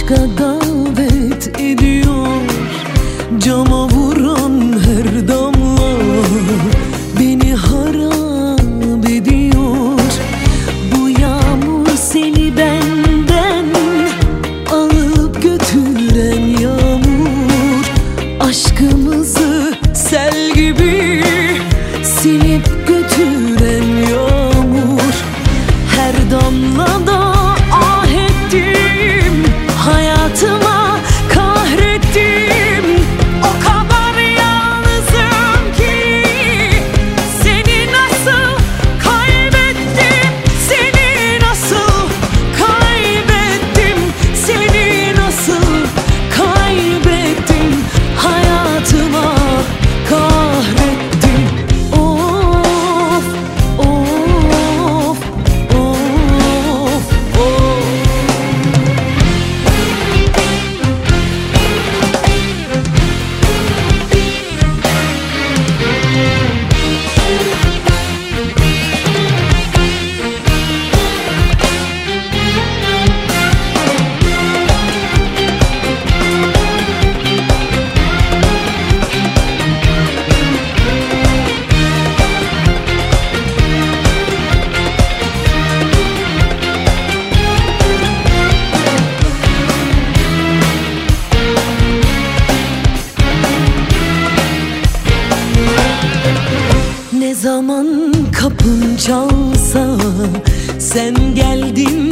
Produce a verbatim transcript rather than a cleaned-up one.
aşka davet ediyor. Cama vuran her damla beni harap ediyor. Bu yağmur seni benden alıp götüren yağmur, aşkımızı sel gibi silip götüren yağmur. Her damlada ah ettim, hayatıma kahrettim. O kadar yalnızım ki seni nasıl kaybettim, seni nasıl kaybettim, seni nasıl kaybettim, hayatıma kahrettim. Of, of, of, of. Ne zaman kapın çalsa sen geldin